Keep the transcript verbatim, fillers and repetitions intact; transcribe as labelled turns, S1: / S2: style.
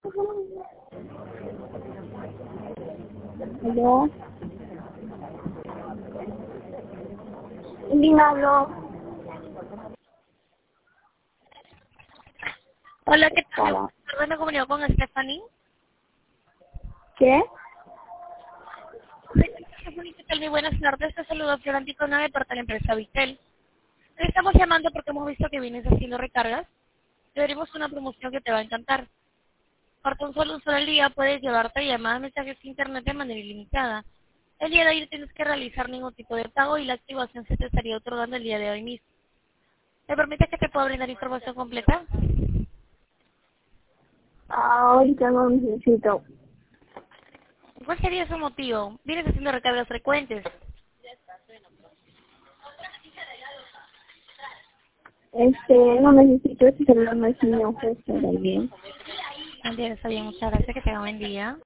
S1: ¿Aló? ¿Quién habló?
S2: Hola, ¿qué tal?
S1: Para.
S2: Perdón, me comunico con Stephanie.
S1: ¿Qué?
S2: Soy Stephanie, ¿qué tal? Muy buenas tardes. Te saludo Florentico Nave de parte de la empresa Vitel. Te estamos llamando porque hemos visto que vienes haciendo recargas. Te daremos una promoción que te va a encantar. Por tan solo un solo al día puedes llevarte llamadas, mensajes de internet de manera ilimitada. El día de hoy no tienes que realizar ningún tipo de pago y la activación se te estaría otorgando el día de hoy mismo. ¿Me permite que te pueda brindar información completa?
S1: Ah, ahorita no necesito.
S2: ¿Cuál sería su motivo? ¿Vienes haciendo recargas frecuentes?
S1: Este, no necesito, este celular no es mío, pues, está bien.
S2: Bien, está bien, muchas gracias, que tenga buen día.